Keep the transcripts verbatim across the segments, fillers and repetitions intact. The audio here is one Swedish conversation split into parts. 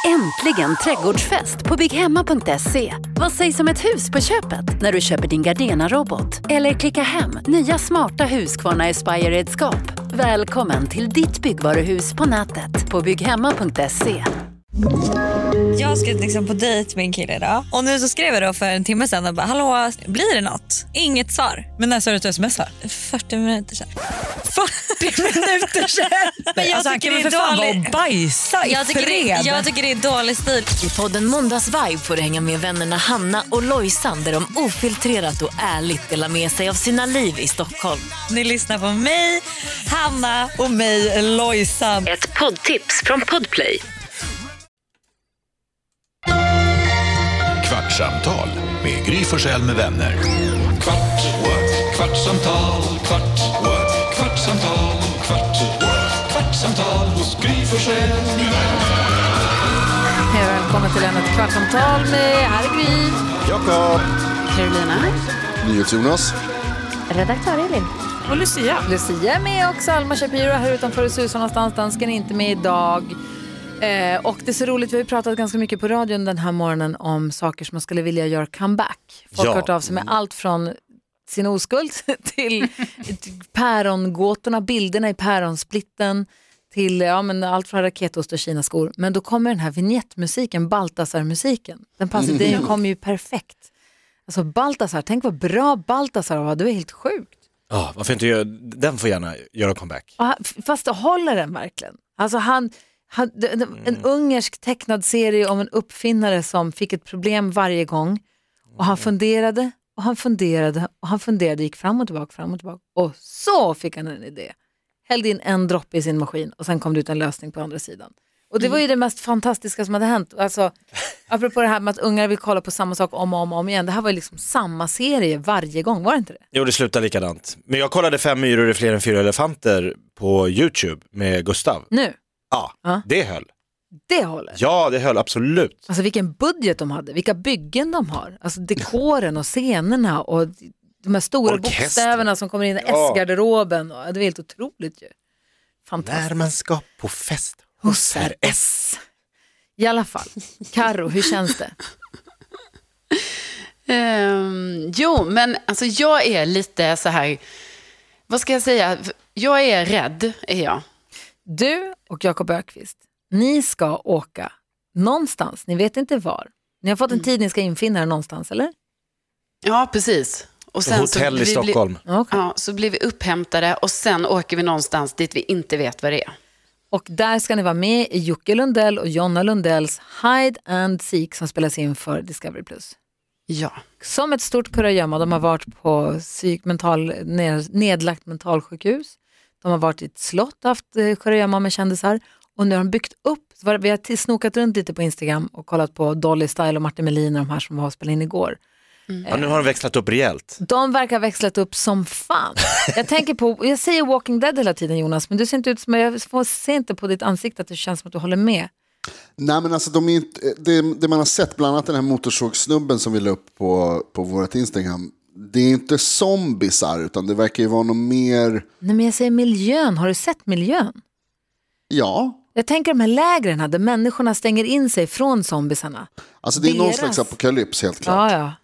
Äntligen trädgårdsfest på bygghemma punkt se. Vad sägs om ett hus på köpet när du köper din Gardena-robot? Eller klicka hem nya smarta Husqvarna Aspire-redskap. Välkommen till ditt byggvaruhus på nätet på bygghemma punkt se. Jag ska liksom på dejt med en kille idag. Och nu så skrev jag då för en timme sedan och bara, hallå, blir det något? Inget svar. Men när sa du att du smsar? fyrtio minuter sedan. fyrtio minuter sedan? Men jag alltså, tycker det är för dålig... fan bajsa i jag tycker, det, jag tycker det är dålig stil. I podden Måndagsvibe får du hänga med vännerna Hanna och Lojsan, där de ofiltrerat och ärligt delar med sig av sina liv i Stockholm. Ni lyssnar på mig, Hanna och mig, Lojsan. Ett poddtips från Podplay. Kvartsamtal med Gry Forssell med vänner. Kvart, what? Kvartsamtal, kvart, what? Kvartsamtal, kvart, what? Kvartsamtal hos Gry Forssell med vänner. Hej, välkommen till ett kvartsamtal med här är Gry, Jakob, Carolina, NyhetsJonas, redaktör Elin och Lucia. Lucia är med också, Alma Shapiro här utanför Susan någonstans. Dansken är inte med idag. Eh, och det är så roligt, vi har pratat ganska mycket på radion den här morgonen om saker som man skulle vilja göra comeback. Folk har hört av sig med allt från sin oskuld till pärongåtorna, bilderna i päronsplitten till ja, men allt från raketost och kinaskor. Men då kommer den här vignettmusiken, Baltasar-musiken. Den passar, den kommer ju perfekt. Alltså Baltasar, tänk vad bra Baltasar var, du är helt sjukt. Ja, oh, varför inte göra, den får gärna göra comeback. Fast håller den verkligen. Alltså han... Han, en mm. ungersk tecknad serie om en uppfinnare som fick ett problem varje gång. Och han funderade och han funderade och han funderade, gick fram och tillbaka, fram och tillbaka. Och så fick han en idé. Hällde in en droppe i sin maskin och sen kom det ut en lösning på andra sidan. Och det var ju det mest fantastiska som hade hänt. Alltså, apropå det här med att ungar vill kolla på samma sak om och om, om igen. Det här var ju liksom samma serie varje gång, var det inte det? Jo, det slutade likadant. Men jag kollade Fem myror är fler än fyra elefanter på YouTube med Gustav. Nu? Ja, ja, det höll. Det håller? Ja, det höll, absolut. Alltså vilken budget de hade, vilka byggen de har. Alltså dekoren och scenerna och de här stora orkester. Bokstäverna som kommer in i ja. S-garderoben. Och det är helt otroligt ju. Fantastiskt. När man ska på fest hos R S. I alla fall. Karo, hur känns det? um, jo, men alltså jag är lite så här, vad ska jag säga? Jag är rädd, är jag. Du och Jakob Ökvist, ni ska åka någonstans, ni vet inte var. Ni har fått en tid ni ska infinna er någonstans, eller? Ja, precis. Och sen hotell så i Stockholm. Bli, okay. Ja, så blir vi upphämtade och sen åker vi någonstans dit vi inte vet vad det är. Och där ska ni vara med i Jocke Lundell och Jonna Lundells Hide and Seek som spelas in för Discovery Plus. Ja. Som ett stort kurragömma, de har varit på psyk, mental, nedlagt mentalsjukhus. De har varit i ett slott, haft kurragömma med kändisar. Och nu har de byggt upp, vi har snokat runt lite på Instagram och kollat på Dolly Style och Martin Melin och de här som var och spelade in igår. Mm. Ja, nu har de växlat upp rejält. De verkar ha växlat upp som fan. Jag tänker på, jag säger Walking Dead hela tiden, Jonas, men du ser inte ut som, jag får se inte på ditt ansikte att det känns som att du håller med. Nej, men alltså de är inte, det, det man har sett, bland annat den här motorsågsnubben som vi la upp på, på vårt Instagram, det är inte zombiesar utan det verkar ju vara något mer... Nej, men jag säger miljön, har du sett miljön? Ja. Jag tänker de här lägren där människorna stänger in sig från zombiesarna. Alltså det är Deras... någon slags apokalyps, helt klart. Ja, ja.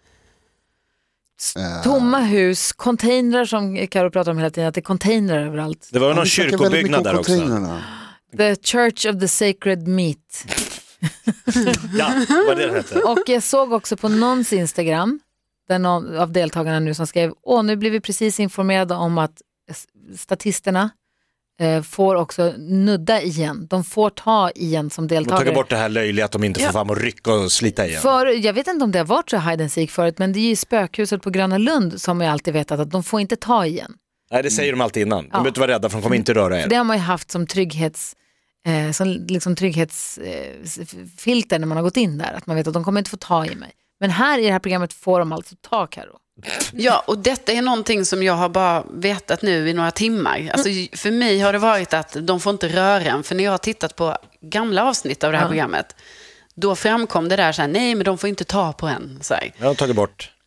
Tomma hus, containrar som Karo pratar om hela tiden, att det är containrar överallt. Det var någon kyrkobyggnad där också. The Church of the Sacred Meat. Ja, vad det hette. Och jag såg också på någons Instagram, där någon av deltagarna nu som skrev, åh nu blir vi precis informerade om att statisterna eh, får också nudda igen. De får ta igen som deltagare. De tar bort det här löjliga att de inte får ja. fram och rycka och slita igen. För, jag vet inte om det har varit så hide and seek förut, men det är ju spökhuset på Gröna Lund som jag alltid vetat att de får inte ta igen. Nej, det säger de alltid innan. De ja. behöver inte vara rädda för de kommer inte röra er. För det har man ju haft som trygghets eh, som liksom trygghetsfilter eh, när man har gått in där. Att man vet att de kommer inte få ta i mig. Men här i det här programmet får de alltså ta, Karo. Ja, och detta är någonting som jag har bara vetat nu i några timmar. Alltså, för mig har det varit att de får inte röra en. För när jag har tittat på gamla avsnitt av det här ja. programmet, då framkom det där så här, nej men de får inte ta på en. Så här. Jag har tagit bort.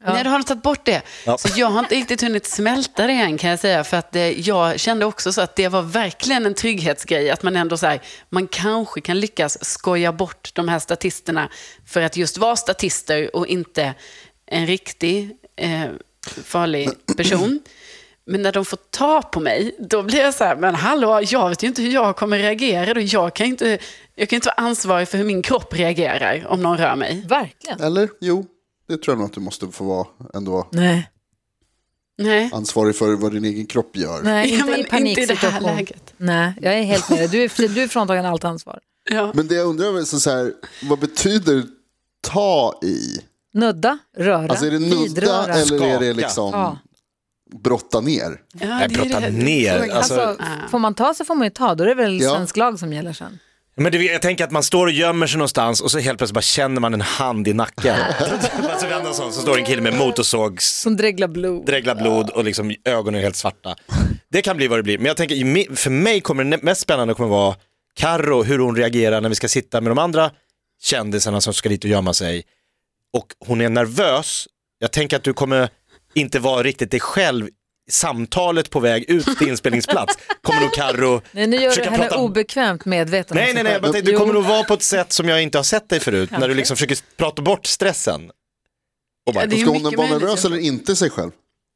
Ja. Nej, du har tagit bort det. Ja. Så jag har inte riktigt hunnit smälta det än, kan jag säga. För att eh, jag kände också så att det var verkligen en trygghetsgrej. Att man ändå så här, man kanske kan lyckas skoja bort de här statisterna för att just vara statister och inte en riktig eh, farlig person. Men när de får ta på mig, då blir jag så här, men hallå, jag vet ju inte hur jag kommer reagera. Då jag kan inte, jag kan inte vara ansvarig för hur min kropp reagerar om någon rör mig. Verkligen. Eller? Jo, det tror jag nog att du måste få vara ändå. Nej. Nej. Ansvarig för vad din egen kropp gör. Nej, inte Ja, i paniksituation. inte i det här läget. Nej, jag är helt med. Du är, du är fråntagen allt ansvar. Ja. Men det jag undrar är så, så här, vad betyder ta i? Nudda, röra, Alltså är det nudda vidröra. eller är det Skaka. liksom Ja. brotta ner? Ja, Nej, det är brotta det. ner. Alltså, Alltså, får man ta så får man ju ta. Då är det väl Ja. svensk lag som gäller sen. men det, jag tänker att man står och gömmer sig någonstans och så helt plötsligt bara känner man en hand i nacken. Alltså, vi andra så, så står en kille med motorsågs, Som dreglar blod. dreglar blod och liksom ögonen är helt svarta. Det kan bli vad det blir. Men jag tänker, för mig kommer det mest spännande kommer vara Karo, hur hon reagerar när vi ska sitta med de andra kändisarna som ska dit och gömma sig. Och hon är nervös. Jag tänker att du kommer inte vara riktigt dig själv. Samtalet på väg ut till inspelningsplats kommer nog Karo Nej, nu gör du försöka henne prata... obekvämt medveten. Nej, nej, nej, jag bara tänkte, du kommer nog vara på ett sätt som jag inte har sett dig förut. När du liksom försöker prata bort stressen. Och bara, Ja, det är ju Ska hon mycket vara möjligt, nervös ja. eller inte sig själv?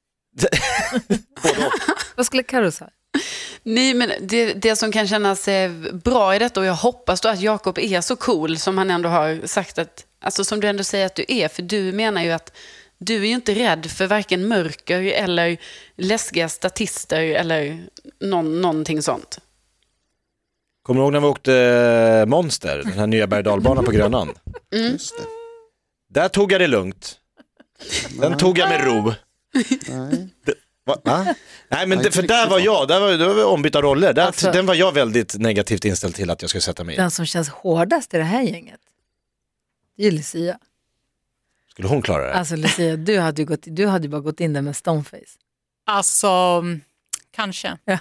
Vad skulle Karo säga? Nej, men det, det som kan kännas eh, bra i detta, och jag hoppas då att Jakob är så cool som han ändå har sagt att, alltså som du ändå säger att du är, för du menar ju att du är ju inte rädd för varken mörker eller läskiga statister eller någon, någonting sånt. kommer du ihåg när vi åkte Monster, den här nya berg- och dalbanan på Grönan? Mm. Just det. Där tog jag det lugnt. Den tog jag med ro. Nej. Va? Va? Nej, men det, för där var jag, där var, där var vi ombytta roller. Där, Alltså- den var jag väldigt negativt inställd till att jag skulle sätta mig i. Den som känns hårdast i det här gänget, det är Lucia. Skulle hon klara det? Alltså Lucia, du hade ju, gått, du hade ju bara gått in där med stoneface. Alltså, kanske. Ja.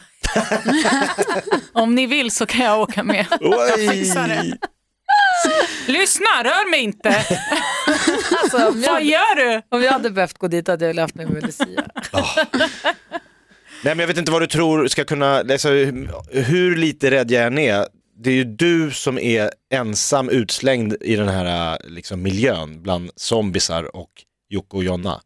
Om ni vill så kan jag åka med. Jag fixar det. Lyssna, rör mig inte. Alltså, om, jag Vad hade, gör du? om jag hade behövt gå dit hade jag haft mig med Lucia. Nej, men jag vet inte vad du tror ska kunna, alltså, hur lite rädd jag än är. Det är ju du som är ensam utslängd i den här liksom, miljön bland zombisar och Jocke och Jonna.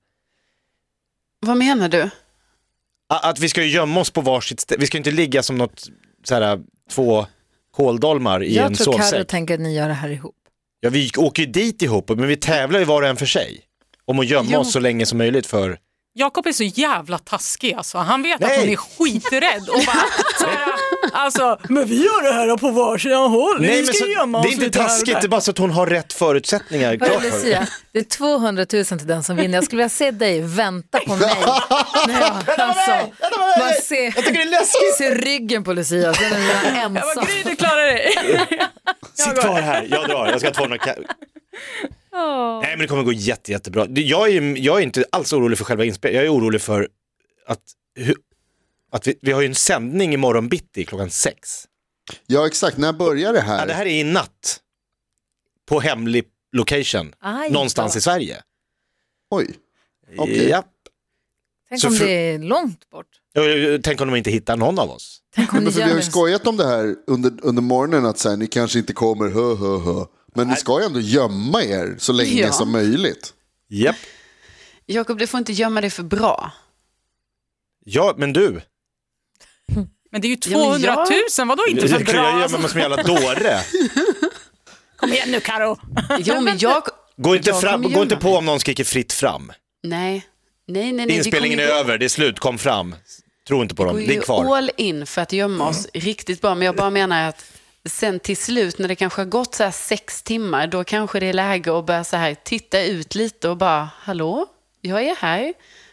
Vad menar du? Att vi ska ju gömma oss på varsitt ställe. Vi ska inte ligga som något så här, två kåldolmar i Jag en tror Karo sovsäck. tänker att ni gör det här ihop. Ja, vi åker ju dit ihop, men vi tävlar ju var och en för sig. Om att gömma Jo. oss så länge som möjligt för... Jakob är så jävla taskig alltså. Han vet Nej. att hon är skiträdd och bara så här, alltså, men vi gör det här på varsina håll. Nej, Vi men ska så, gömma det oss är inte lite här och taskigt, där. det är bara så att hon har rätt förutsättningar. Hörru, Klart för. Lucia, det är tvåhundratusen till den som vinner. Jag skulle vilja se dig vänta på mig. Nej, alltså, man ser, Jag tycker det är läskigt. ser ryggen på Lucia, sen är jag Jag ensam. bara, Gry, du klarar dig. Sitt kvar här, jag drar, jag ska ha tvåhundra ka- Åh. Nej, men det kommer gå jätte, jättebra. Jag är, jag är inte alls orolig för själva inspelningen. Jag är orolig för att, hu- att vi, vi har ju en sändning imorgon bitti klockan sex. Ja, exakt. När börjar det här? Ja, det här är i natt. På hemlig location. Aj, Någonstans då. i Sverige. Oj. Okej. Ja. Tänk Så om för- det är långt bort. Jag- Tänk om de inte hittar någon av oss. Tänk om Men ni för vi har gör ju en... skojat om det här under, under morgonen att så här, ni kanske inte kommer, hö, hö, hö. Men ni ska ju ändå gömma er så länge Ja. som möjligt. Japp. Jakob, du får inte gömma dig för bra. Ja, men du. Men det är ju Ja, men jag- tvåhundratusen, vadå inte för Jag, bra? jag gör Alltså, mig som en jävla dåre. kom igen nu Karo. Jo, men jag... Gå inte, Jag fram, kommer gå inte gömma på mig. om någon skriker fritt fram. Nej, nej, nej. nej. Inspelningen är vi kommer över, det är slut, kom fram. Tro inte på dem, gå, ligg gå kvar. all in för att gömma oss riktigt bra. Men jag bara menar att sen till slut, när det kanske har gått så här sex timmar, då kanske det är läge att börja så här titta ut lite och bara, hallå, jag är här.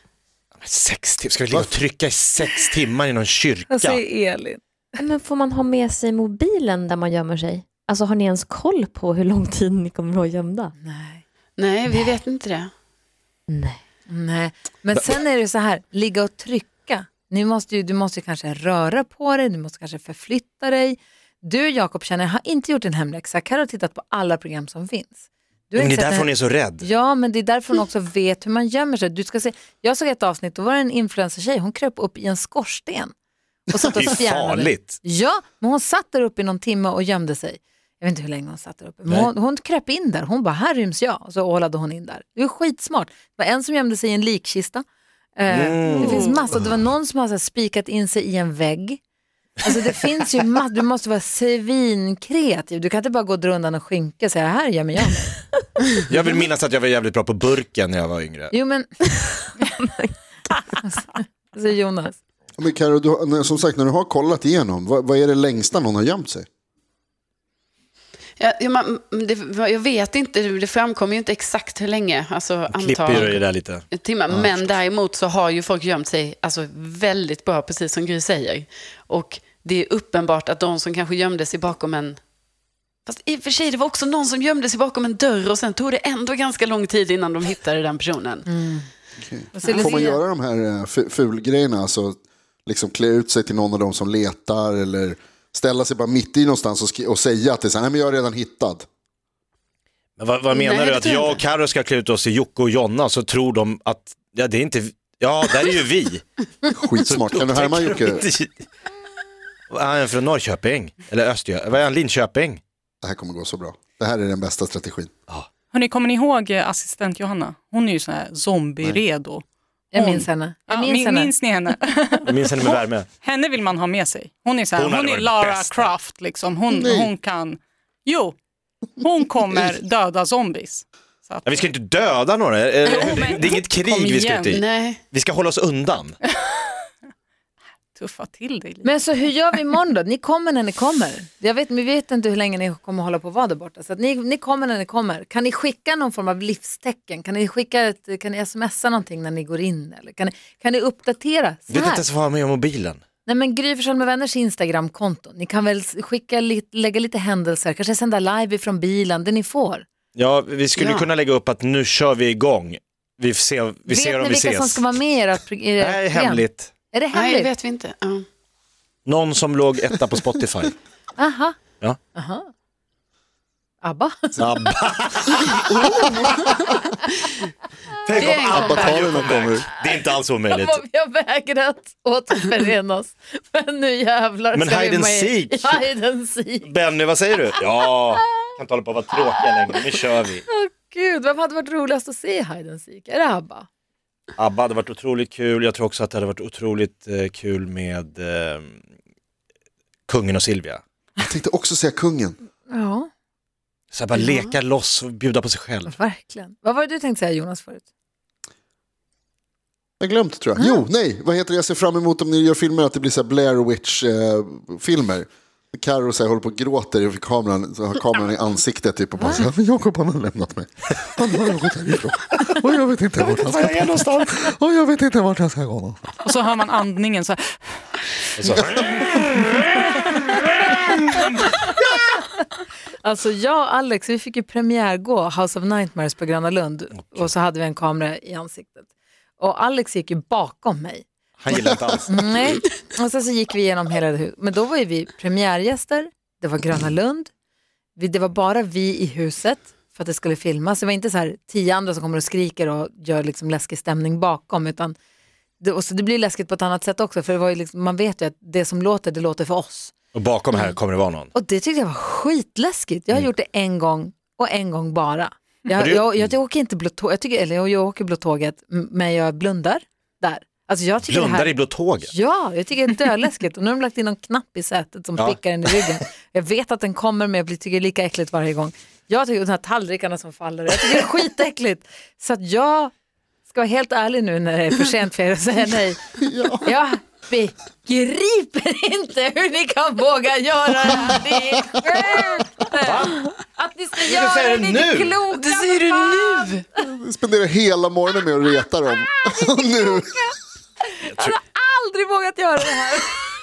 Sex timmar, ska vi ligga och trycka i sex timmar i någon kyrka? Vad säger Elin? Men får man ha med sig mobilen där man gömmer sig? Alltså har ni ens koll på hur lång tid ni kommer att vara gömda? Nej. Nej, vi vet inte det. Nej. Nej. Men sen är det så här, ligga och trycka. Ni måste ju, du måste ju kanske röra på dig, du måste kanske förflytta dig. Du, Jakob, känner jag har inte gjort en hemläxa. Jag har tittat på alla program som finns. Du har Men det inte är sett därför hon henne- är så rädd. Ja, men det är därför hon också vet hur man gömmer sig. Du ska se, jag såg ett avsnitt, då var det en influencer-tjej, hon kröp upp i en skorsten. Och satt och Det är spjärnade. farligt. Ja, men hon satt där uppe i någon timme och gömde sig. Jag vet inte hur länge hon satt där uppe. Men hon, hon kröp in där, hon bara, här ryms jag. Och så ålade hon in där. Det är skitsmart. Det var en som gömde sig i en likkista. Eh, Mm. Det finns massor, det var någon som har så här spikat in sig i en vägg. Alltså det finns ju massor, du måste vara svinkreativ. Du kan inte bara gå undan och skynka och säga, här gömmer jag mig. Jag vill minnas att jag var jävligt bra på burken när jag var yngre. Jo men, alltså Jonas. Men Karo, du, har- som sagt, när du har kollat igenom, vad, vad är det längsta någon har gömt sig? Ja, ja, man, det, jag vet inte, det framkommer ju inte exakt hur länge. Alltså, Klipper ju det där lite. timmar. Men däremot så har ju folk gömt sig alltså, väldigt bra, precis som Gry säger. Och det är uppenbart att de som kanske gömde sig bakom en... Fast i och för sig, det var också någon som gömde sig bakom en dörr och sen tog det ändå ganska lång tid innan de hittade den personen. Mm. Okay. Får man göra de här eh, fu- fulgrejerna, alltså liksom klä ut sig till någon av dem som letar eller ställa sig bara mitt i någonstans och, sk- och säga att det är så här, nej men jag är redan hittad. Men vad, vad menar Nej, du? det Att tror jag jag och inte. Karo ska klä ut oss i Jocke och Jonna, så tror de att, ja det är inte, ja där är ju vi. Skitsmart, kan du härma Jocke? Han är från Norrköping, eller Östergötland, vad är han, Linköping? Det här kommer gå så bra. Det här är den bästa strategin. Hörrni, kommer ni ihåg eh, assistent Johanna? Hon är ju sån här zombie-redo. Jag Hon- minns henne. Jag Ja, minns min, henne. minns ni henne? Jag minns henne med värme. Henne vill man ha med sig. Hon är, så här, Hon hon hade är varit Lara bäst. Croft. Liksom. Hon, Nej. hon kan... Jo, hon kommer döda zombies. Så att, Ja, vi ska inte döda några, det är, men- det är inget krig Kom vi ska igen. ut i. Nej. Vi ska hålla oss undan. tuffa till dig lite. Men så hur gör vi imorgon då? Ni kommer när ni kommer. Jag vet, vi vet inte hur länge ni kommer hålla på att vara där borta. Så att ni, ni kommer när ni kommer. Kan ni skicka någon form av livstecken? Kan ni skicka ett, kan ni smsa någonting när ni går in? Eller kan ni, kan ni uppdatera? Så Du vet inte här. ens vad ha med mobilen. Nej men Gry Forssell med vänners Instagram-konto. Ni kan väl skicka lite, lägga lite händelser. Kanske sända live ifrån bilen. Det ni får. Ja, vi skulle Ja. kunna lägga upp att nu kör vi igång. Vi ser, vi vet ser om ni vi vilka ses. som ska vara med i ert, pro- i ert Nej, program? hemligt. Är det Nej, hemligt? det vet vi inte. Ja. Någon som låg etta på Spotify. Aha. Ja. Aha. ABBA. Abba. Tänk Det är om en Abba comeback. tar en comeback. Det är inte alls omöjligt. Vi har vägrat återförenas. Men nu jävlar Men ska vi hide and med i- seek. Hide and seek. Benny, vad säger du? Ja, kan inte hålla på att vara tråkiga längre. Nu kör vi. Åh gud, vem hade varit roligast att se i hide and seek? Är det ABBA? Abba hade varit otroligt kul. Jag tror också att det hade varit otroligt eh, kul med eh, Kungen och Silvia. Jag tänkte också säga kungen. Ja, Så här, bara leka loss och bjuda på sig själv. verkligen. Vad var det du tänkte säga Jonas förut? Jag har glömt tror jag. Jo, nej, vad heter det? Jag ser fram emot om ni gör filmer att det blir så här Blair Witch-filmer. Karo så här, håller på och gråter i kameran, så har kameran i ansiktet typ och bara så här, men Jakob han har lämnat mig. Han har gått härifrån. Och jag vet inte vart han ska ta någonstans. Och jag vet inte vart han ska gå någonstans. Och så hör man andningen så här. Och så, Alltså jag och Alex, vi fick ju premiärgå House of Nightmares på Gröna Lund. Och så hade vi en kamera i ansiktet. Och Alex gick ju bakom mig. han gillar inte alls. Nej, och sen så gick vi igenom hela det huset. Men då var ju vi premiärgäster, det var Gröna Lund, vi, det var bara vi i huset för att det skulle filmas. Det var inte så här tio andra som kommer och skriker och gör liksom läskig stämning bakom, utan det, och så det blir läskigt på ett annat sätt också, för det var ju liksom, man vet ju att det som låter, det låter för oss. Och bakom här kommer det vara någon. Och det tyckte jag var skitläskigt. Jag har gjort det en gång och en gång bara. Jag, Har du- jag, jag, jag åker inte blå tåg, jag tycker, eller jag, jag åker blå tåget, m- men jag blundar där. Alltså jag tycker det Blundar här, i blå tåget. ja, jag tycker det är döläskigt. Och nu har de lagt in någon knapp i sätet som Ja. pickar in i ryggen. Jag vet att den kommer, men jag blir- tycker det är lika äckligt varje gång. Jag tycker de här tallrikarna som faller, jag tycker det är skitäckligt. Så att jag ska vara helt ärlig nu när det är för sent för er att säga nej. Jag begriper inte hur ni kan våga göra det här. Det är sjukt. Att ni ska säga göra det det, det är nu. kloka. Det säger du nu! Spenderar hela morgonen med att reta dem. Och nu. Jag har aldrig vågat göra det här.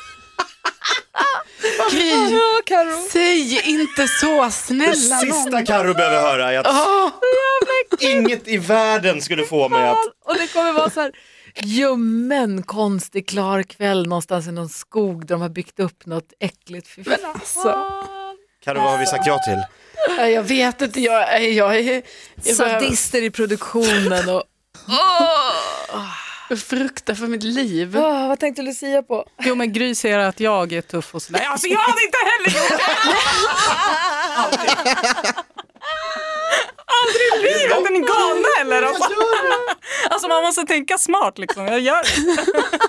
Gry, Ja, Karo. säg inte så, Det snälla sista någon. Karo behöver höra är att Åh, inget i världen skulle få mig att... Och det kommer vara så här ljummen, konstig, klar kväll någonstans i någon skog där de har byggt upp något äckligt. Fy fan. alltså. Karo, vad har vi sagt ja till? Jag vet inte, jag, jag är... Jag Sadister i produktionen och... Oh, jag fruktar för mitt liv. Oh, vad tänkte Lucia på? Jo, men Gry säger att jag är tuff och sådär. Alltså jag hade inte heller gjort det! Aldrig. Aldrig i livet, den är galna eller? Alltså, alltså man måste tänka smart liksom, jag gör det.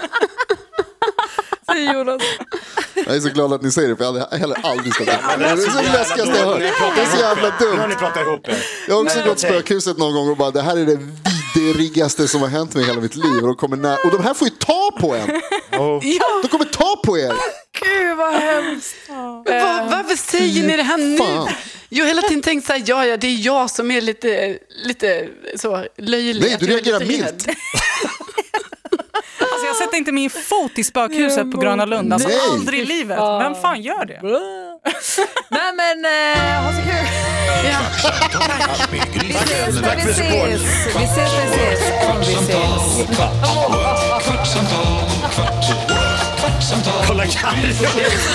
Säger Jonas. Jag är så glad att ni säger det, för jag hade heller aldrig ska det. Det är så läskigaste jag hört. Det är så jävla dumt. Jag har också gått spökhuset någon gång och bara, det här är det vidrigaste som har hänt mig i hela mitt liv. Och de, kommer nä- och de här får ju ta på en. Oh. De kommer ta på er. Gud vad hemskt. Var, varför säger ni det här nu? Jag har hela tiden tänkt så här, ja, ja, det är jag som är lite, lite så löjlig. Nej, du reagerar milt. Alltså jag sätter inte min fot i spökhuset på Gröna Lund. Alltså Nej. aldrig i livet. Vem fan gör det? Nej men, eh, ha så kul. Ja. Vi ses när vi ses. Vi ses när vi ses. Om vi ses. Kvartsamtal, kvart, kvartsamtal. Kolla Carro.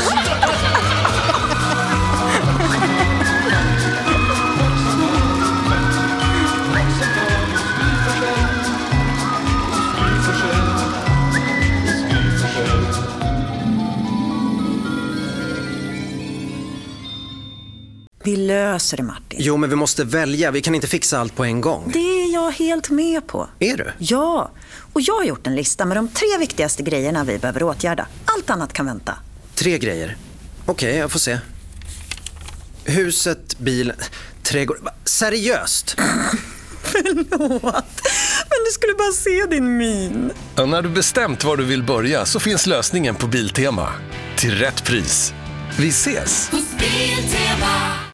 Vi löser det, Martin. Jo, men vi måste välja. Vi kan inte fixa allt på en gång. Det är jag helt med på. Är du? Ja, och jag har gjort en lista med de tre viktigaste grejerna vi behöver åtgärda. Allt annat kan vänta. Tre grejer. Okej, okay, jag får se. Huset, bilen, trädgård. Seriöst? Förlåt, men du skulle bara se din min. Ja, när du bestämt var du vill börja så finns lösningen på Biltema. Till rätt pris. Vi ses!